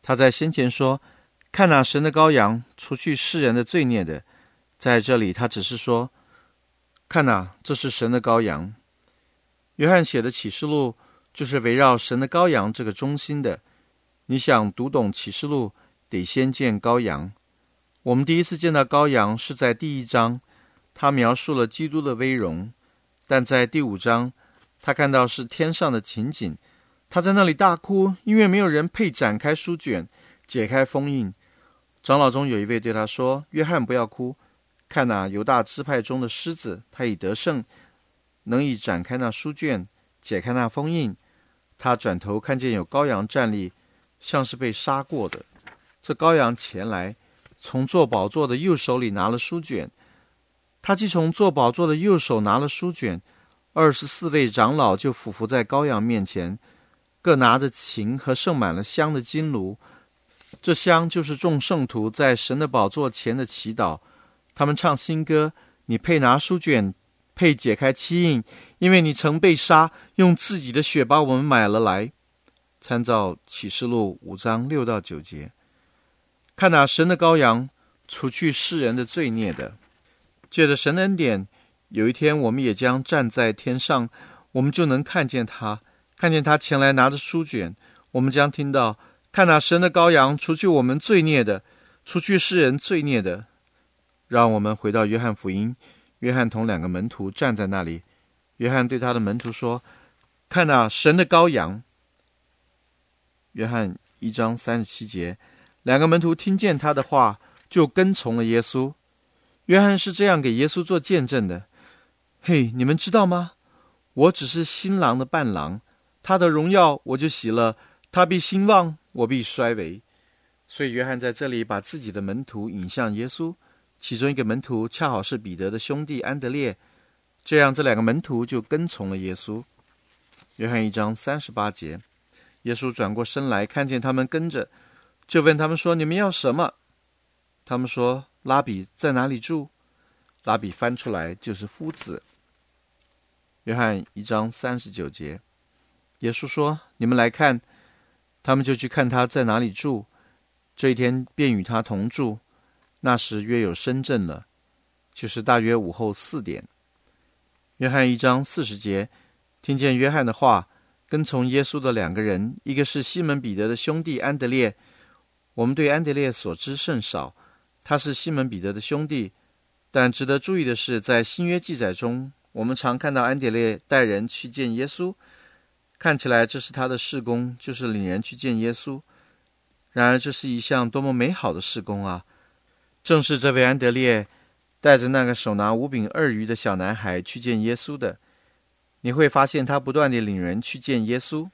他在先前说，看哪，神的羔羊，除去世人的罪孽的。在这里他只是说，看哪，这是神的羔羊。约翰写的启示录就是围绕神的羔羊这个中心的。你想读懂启示录，得先见羔羊。我们第一次见到羔羊是在第一章，他描述了基督的威荣，但在第五章他看到是天上的情景，他在那里大哭，因为没有人配展开书卷，解开封印。长老中有一位对他说，约翰，不要哭，看哪，犹大支派中的狮子，他已得胜，能以展开那书卷，解开那封印。他转头看见有羔羊站立，像是被杀过的。这羔羊前来，从坐宝座的右手里拿了书卷。他既从坐宝座的右手拿了书卷，二十四位长老就俯伏在羔羊面前，各拿着琴和盛满了香的金炉。这香就是众圣徒在神的宝座前的祈祷。他们唱新歌，你配拿书卷，配解开七印，因为你曾被杀，用自己的血把我们买了来。参照启示录五章六到九节。看哪，神的羔羊，除去世人的罪孽的。借着神的恩典，有一天我们也将站在天上，我们就能看见他，看见他前来拿着书卷。我们将听到，看哪，神的羔羊，除去我们罪孽的，除去世人罪孽的。让我们回到约翰福音，约翰同两个门徒站在那里。约翰对他的门徒说，看哪，神的羔羊。约翰一章三十七节，两个门徒听见他的话，就跟从了耶稣。约翰是这样给耶稣做见证的，嘿，你们知道吗？我只是新郎的伴郎，他的荣耀我就喜乐，他必兴旺，我必衰微。所以约翰在这里把自己的门徒引向耶稣，其中一个门徒恰好是彼得的兄弟安德烈，这样这两个门徒就跟从了耶稣。约翰一章三十八节，耶稣转过身来，看见他们跟着，就问他们说，你们要什么？他们说，拉比在哪里住？拉比翻出来就是夫子。约翰一章三十九节，耶稣说，你们来看。他们就去看他在哪里住，这一天便与他同住。那时约有申正了，就是大约午后四点。约翰一章四十节，听见约翰的话，跟从耶稣的两个人，一个是西门彼得的兄弟安德烈。我们对安德烈所知甚少，他是西门彼得的兄弟，但值得注意的是，在新约记载中，我们常看到安德烈带人去见耶稣，看起来这是他的事工，就是领人去见耶稣。然而这是一项多么美好的事工啊！正是这位安德烈带着那个手拿五饼二鱼的小男孩去见耶稣的。你会发现他不断地领人去见耶稣。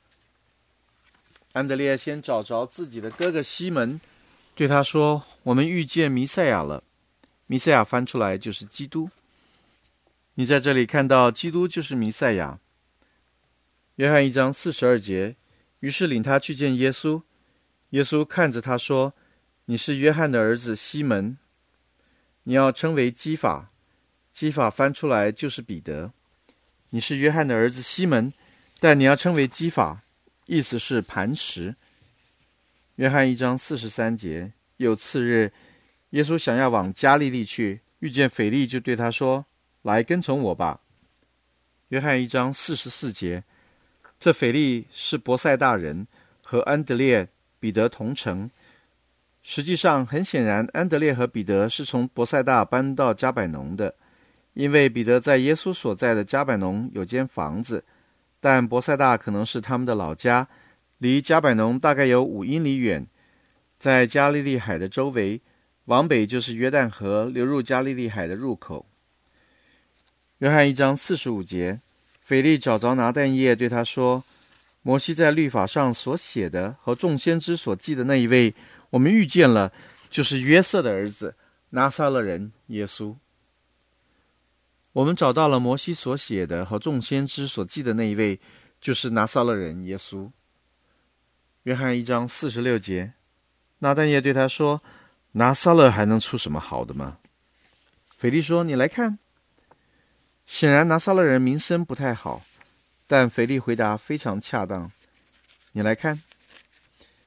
安德烈先找着自己的哥哥西门，对他说，我们遇见弥赛亚了。弥赛亚翻出来就是基督。你在这里看到基督就是弥赛亚。约翰一章四十二节，于是领他去见耶稣。耶稣看着他说，你是约翰的儿子西门，你要称为基法。基法翻出来就是彼得。你是约翰的儿子西门，但你要称为基法，意思是磐石。约翰一章四十三节，有次日，耶稣想要往加利利去，遇见腓力，就对他说，来跟从我吧。约翰一章四十四节，这腓力是伯赛大人，和安德烈、彼得同城。实际上很显然，安德烈和彼得是从伯赛大搬到加百农的，因为彼得在耶稣所在的加百农有间房子，但伯赛大可能是他们的老家，离加百农大概有五英里远，在加利利海的周围，往北就是约旦河流入加利利海的入口。约翰一章四十五节，腓力找着拿但业，对他说，摩西在律法上所写的和众先知所记的那一位，我们遇见了，就是约瑟的儿子拿撒勒人耶稣。我们找到了摩西所写的和众先知所记的那一位，就是拿撒勒人耶稣。约翰一章四十六节，拿但业对他说，拿撒勒还能出什么好的吗？腓力说，你来看。显然拿撒勒人名声不太好，但腓力回答非常恰当，你来看。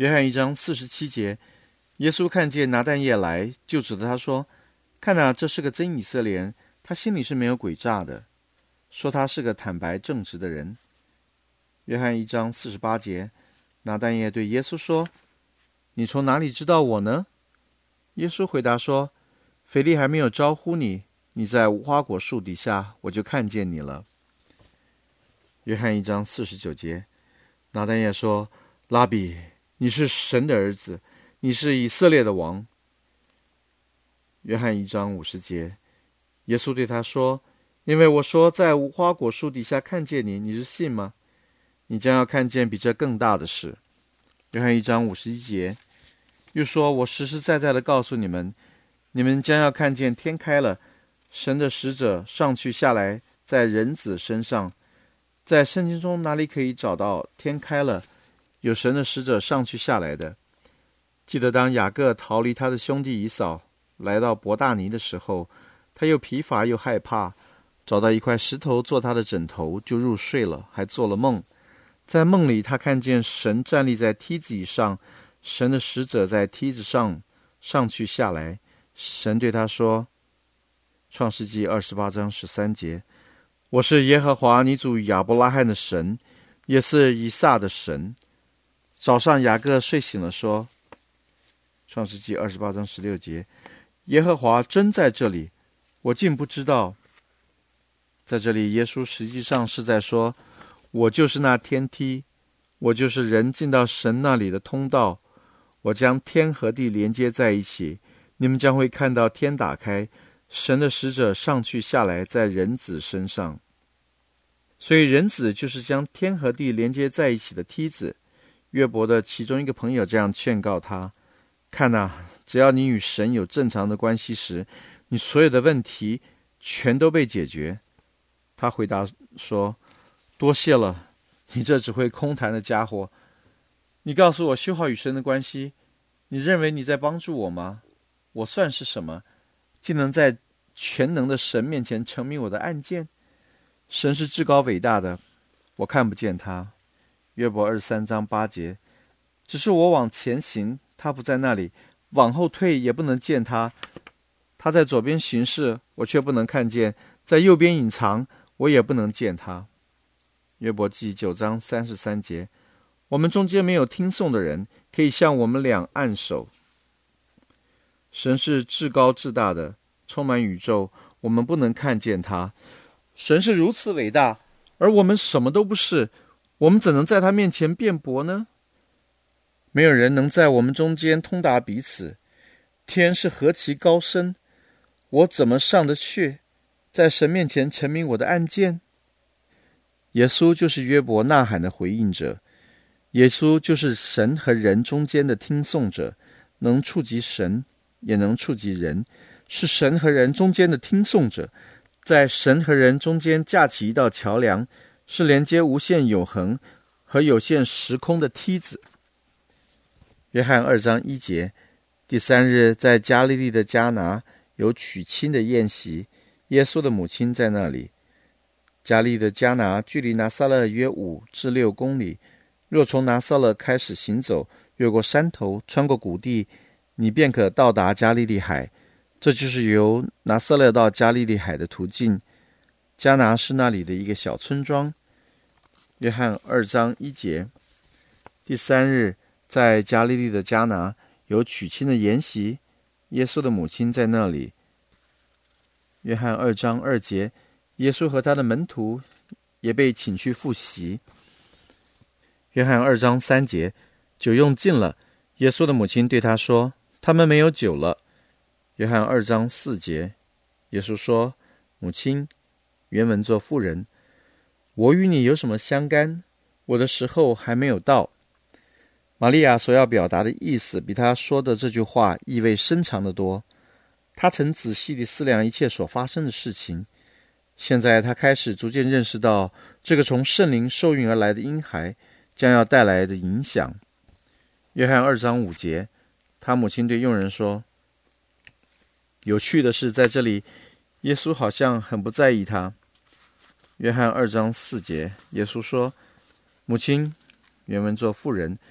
约翰一章四十七节，耶稣看见拿但业来，就指着他说：看啊，这是个真以色列人，他心里是没有诡诈的，说他是个坦白正直的人。约翰一章四十八节，拿但业对耶稣说：你从哪里知道我呢？耶稣回答说：腓力还没有招呼你，你在无花果树底下，我就看见你了。约翰一章四十九节，拿但业说：拉比，你是神的儿子，你是以色列的王。约翰一章五十节，耶稣对他说：因为我说在无花果树底下看见你，你是信吗？你将要看见比这更大的事。约翰一章五十一节，又说：我实实在在的告诉你们，你们将要看见天开了，神的使者上去下来，在人子身上。在圣经中哪里可以找到天开了，有神的使者上去下来的？记得当雅各逃离他的兄弟以扫，来到伯大尼的时候，他又疲乏又害怕，找到一块石头做他的枕头，就入睡了，还做了梦。在梦里，他看见神站立在梯子以上，神的使者在梯子上上去下来。神对他说，创世纪二十八章十三节，我是耶和华你主亚伯拉罕的神，也是以撒的神。早上雅各睡醒了说，创世纪二十八章十六节，耶和华真在这里，我竟不知道。在这里耶稣实际上是在说，我就是那天梯，我就是人进到神那里的通道，我将天和地连接在一起，你们将会看到天打开，神的使者上去下来，在人子身上。所以人子就是将天和地连接在一起的梯子。约伯的其中一个朋友这样劝告他，看啊，只要你与神有正常的关系时，你所有的问题全都被解决。他回答说，多谢了，你这只会空谈的家伙，你告诉我修好与神的关系，你认为你在帮助我吗？我算是什么，竟能在全能的神面前成明我的案件？神是至高伟大的，我看不见他。约伯二十三章八节，只是我往前行，他不在那里，往后退也不能见他。他在左边行事，我却不能看见，在右边隐藏，我也不能见他。约伯记九章三十三节，我们中间没有听讼的人，可以向我们俩按手。神是至高至大的，充满宇宙，我们不能看见他。神是如此伟大，而我们什么都不是，我们怎能在他面前辩驳呢？没有人能在我们中间通达彼此。天是何其高深，我怎么上得去，在神面前陈明我的案件？耶稣就是约伯呐喊的回应者，耶稣就是神和人中间的听讼者，能触及神，也能触及人，是神和人中间的听讼者，在神和人中间架起一道桥梁，是连接无限永恒和有限时空的梯子。约翰二章一节，第三日在加利利的迦拿有娶亲的宴席，耶稣的母亲在那里。加利利的迦拿距离拿撒勒约五至六公里，若从拿撒勒开始行走，越过山头，穿过谷地，你便可到达加利利海。这就是由拿撒勒到加利利海的途径。迦拿是那里的一个小村庄。约翰二章一节，第三日在加利利的迦拿有娶亲的筵席，耶稣的母亲在那里。约翰二章二节，耶稣和他的门徒也被请去赴席。约翰二章三节，酒用尽了，耶稣的母亲对他说，他们没有酒了。约翰二章四节，耶稣说，母亲，原文作妇人，我与你有什么相干？我的时候还没有到。玛利亚所要表达的意思比他说的这句话意味深长得多。他曾仔细地思量一切所发生的事情，现在他开始逐渐认识到这个从圣灵受孕而来的婴孩将要带来的影响。约翰二章五节，他母亲对佣人说，有趣的是，在这里耶稣好像很不在意他。约翰二章四节，耶稣说，母亲，原文作妇人，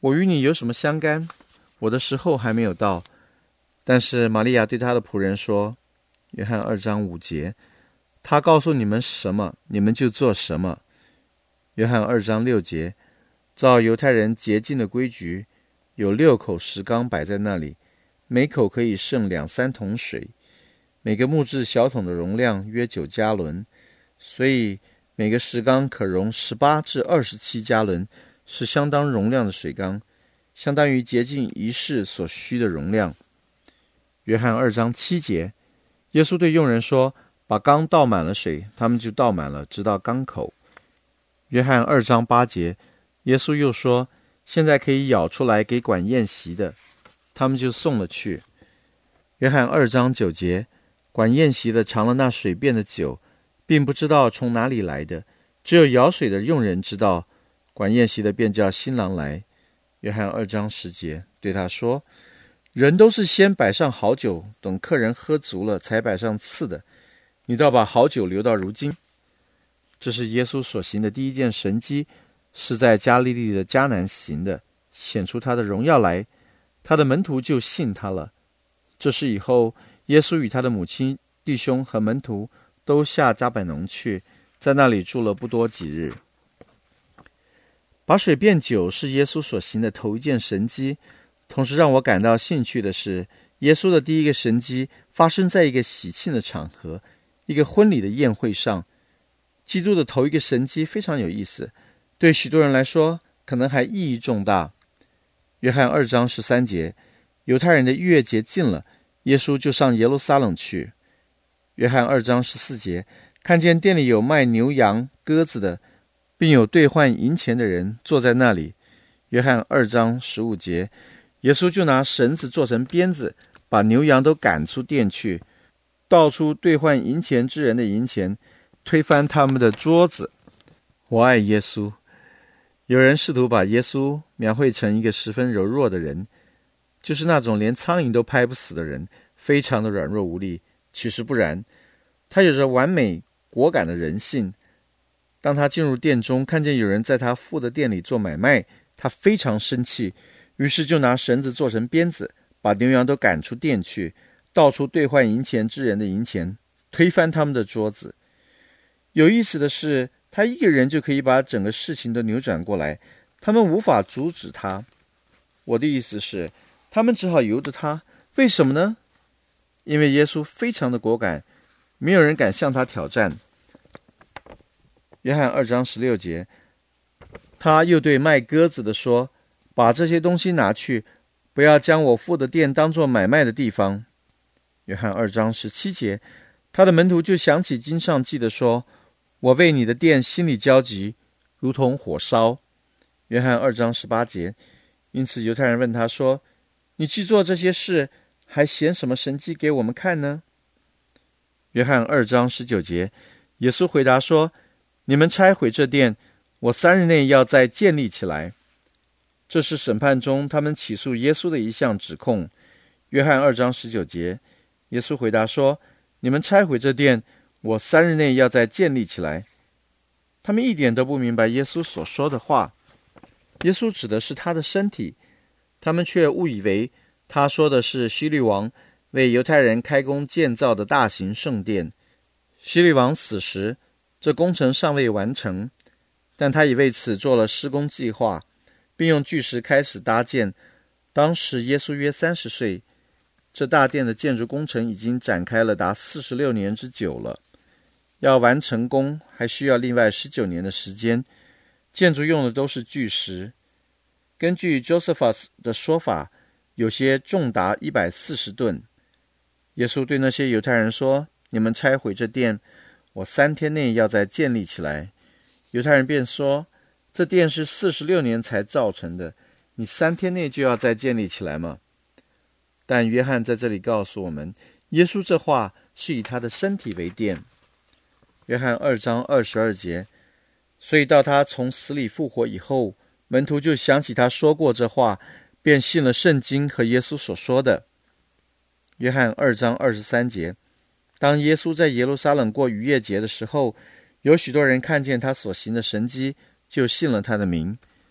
我与你有什么相干？我的时候还没有到。但是玛利亚对她的仆人说，约翰二章五节，他告诉你们什么，你们就做什么。约翰二章六节，照犹太人洁净的规矩，有六口石缸摆在那里，每口可以盛两三桶水，每个木质小桶的容量约九加仑，所以每个石缸可容十八至二十七加仑，是相当容量的水缸，相当于洁净仪式所需的容量。约翰二章七节，耶稣对佣人说，把缸倒满了水，他们就倒满了，直到缸口。约翰二章八节，耶稣又说，现在可以舀出来给管宴席的，他们就送了去。约翰二章九节，管宴席的尝了那水变的酒，并不知道从哪里来的，只有舀水的佣人知道。管宴席的便叫新郎来。约翰二章十节，对他说，人都是先摆上好酒，等客人喝足了才摆上次的，你倒把好酒留到如今。这是耶稣所行的第一件神迹，是在加利利的迦南行的，显出他的荣耀来，他的门徒就信他了。这事以后，耶稣与他的母亲、弟兄和门徒都下迦百农去，在那里住了不多几日。把水变酒是耶稣所行的头一件神迹，同时让我感到兴趣的是，耶稣的第一个神迹发生在一个喜庆的场合，一个婚礼的宴会上。基督的头一个神迹非常有意思，对许多人来说可能还意义重大。约翰二章十三节，犹太人的逾越节近了，耶稣就上耶路撒冷去。约翰二章十四节，看见店里有卖牛羊鸽子的，并有兑换银钱的人坐在那里。约翰二章十五节，耶稣就拿绳子做成鞭子，把牛羊都赶出店去，倒出兑换银钱之人的银钱，推翻他们的桌子。我爱耶稣。有人试图把耶稣描绘成一个十分柔弱的人，就是那种连苍蝇都拍不死的人，非常的软弱无力。其实不然，他有着完美果敢的人性。当他进入店中，看见有人在他父的店里做买卖，他非常生气，于是就拿绳子做成鞭子，把牛羊都赶出店去，倒出兑换银钱之人的银钱，推翻他们的桌子。有意思的是，他一个人就可以把整个事情都扭转过来，他们无法阻止他。我的意思是，他们只好由着他。为什么呢？因为耶稣非常的果敢，没有人敢向他挑战。约翰二章十六节，他又对卖鸽子的说，把这些东西拿去，不要将我父的店当作买卖的地方。约翰二章十七节，他的门徒就想起经上记的说，我为你的店心里焦急，如同火烧。约翰二章十八节，因此犹太人问他说，你去做这些事，还显什么神迹给我们看呢？约翰二章十九节，耶稣回答说，你们拆毁这殿，我三日内要再建立起来。这是审判中他们起诉耶稣的一项指控。约翰二章十九节，耶稣回答说，你们拆毁这殿，我三日内要再建立起来。他们一点都不明白耶稣所说的话。耶稣指的是他的身体，他们却误以为他说的是希律王为犹太人开工建造的大型圣殿。希律王死时，这工程尚未完成，但他已为此做了施工计划，并用巨石开始搭建。当时耶稣约三十岁，这大殿的建筑工程已经展开了达四十六年之久了。要完成工还需要另外十九年的时间，建筑用的都是巨石。根据 Josephus 的说法，有些重达一百四十吨。耶稣对那些犹太人说，你们拆毁这殿，我三天内要再建立起来。犹太人便说，这殿是四十六年才造成的，你三天内就要再建立起来吗？但约翰在这里告诉我们，耶稣这话是以他的身体为殿。约翰二章二十二节，所以到他从死里复活以后，门徒就想起他说过这话，便信了圣经和耶稣所说的。约翰二章二十三节，当耶稣在耶路撒冷过逾越节的时候，有许多人看见他所行的神迹，就信了他的名。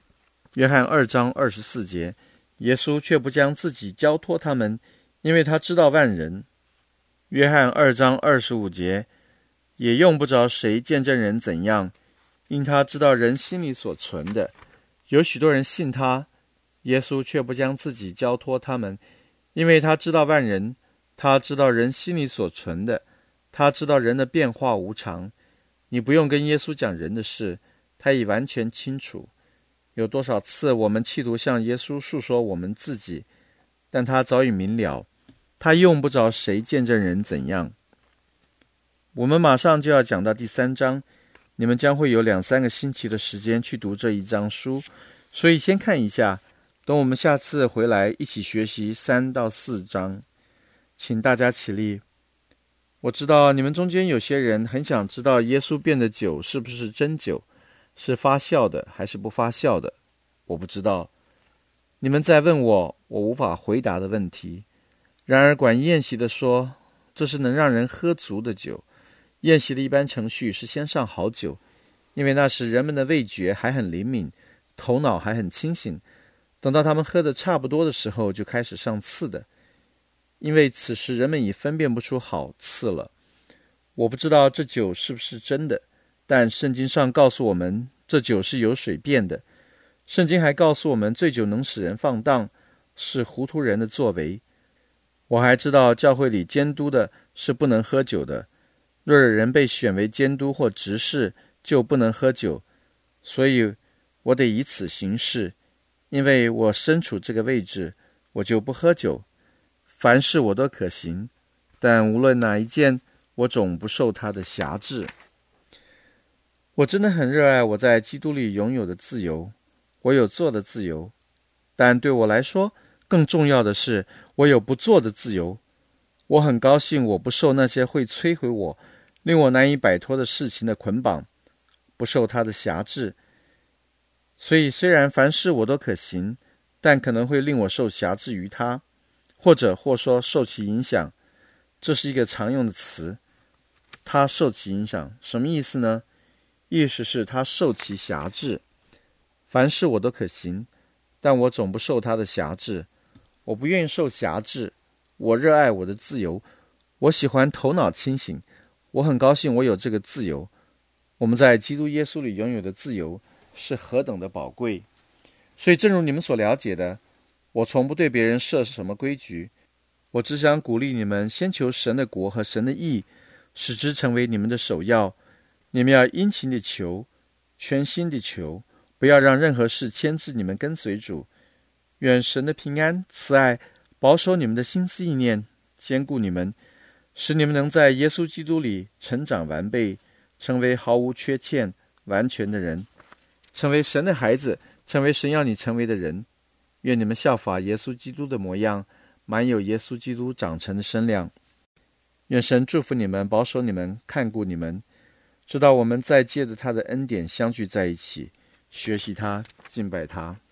约翰二章二十四节，耶稣却不将自己交托他们，因为他知道万人。约翰二章二十五节，也用不着谁见证人怎样，因他知道人心里所存的。有许多人信他，耶稣却不将自己交托他们，因为他知道万人，他知道人心里所存的，他知道人的变化无常。你不用跟耶稣讲人的事，他已完全清楚。有多少次我们企图向耶稣述说我们自己，但他早已明了，他用不着谁见证人怎样。我们马上就要讲到第三章，你们将会有两三个星期的时间去读这一章书，所以先看一下，等我们下次回来一起学习三到四章。请大家起立。我知道你们中间有些人很想知道耶稣变的酒是不是真酒，是发酵的还是不发酵的。我不知道，你们在问我我无法回答的问题。然而管宴席的说，这是能让人喝足的酒。宴席的一般程序是先上好酒，因为那时人们的味觉还很灵敏，头脑还很清醒，等到他们喝得差不多的时候，就开始上次的，因为此时人们已分辨不出好次了。我不知道这酒是不是真的，但圣经上告诉我们，这酒是由水变的。圣经还告诉我们，醉酒能使人放荡，是糊涂人的作为。我还知道教会里监督的是不能喝酒的，若有人被选为监督或执事，就不能喝酒，所以我得以此行事，因为我身处这个位置，我就不喝酒。凡事我都可行，但无论哪一件，我总不受他的辖制。我真的很热爱我在基督里拥有的自由，我有做的自由，但对我来说，更重要的是，我有不做的自由。我很高兴我不受那些会摧毁我、令我难以摆脱的事情的捆绑，不受他的辖制。所以虽然凡事我都可行，但可能会令我受辖制于他，或者或说受其影响。这是一个常用的词，他受其影响，什么意思呢？意思是他受其辖制。凡事我都可行，但我总不受他的辖制。我不愿意受辖制，我热爱我的自由，我喜欢头脑清醒，我很高兴我有这个自由。我们在基督耶稣里拥有的自由是何等的宝贵。所以正如你们所了解的，我从不对别人设什么规矩，我只想鼓励你们先求神的国和神的义，使之成为你们的首要。你们要殷勤地求，全心地求，不要让任何事牵制你们跟随主。愿神的平安、慈爱保守你们的心思意念，坚固你们，使你们能在耶稣基督里成长完备，成为毫无缺欠、完全的人，成为神的孩子，成为神要你成为的人。愿你们效法耶稣基督的模样，满有耶稣基督长成的身量。愿神祝福你们，保守你们，看顾你们，直到我们再借着他的恩典相聚在一起，学习他，敬拜他。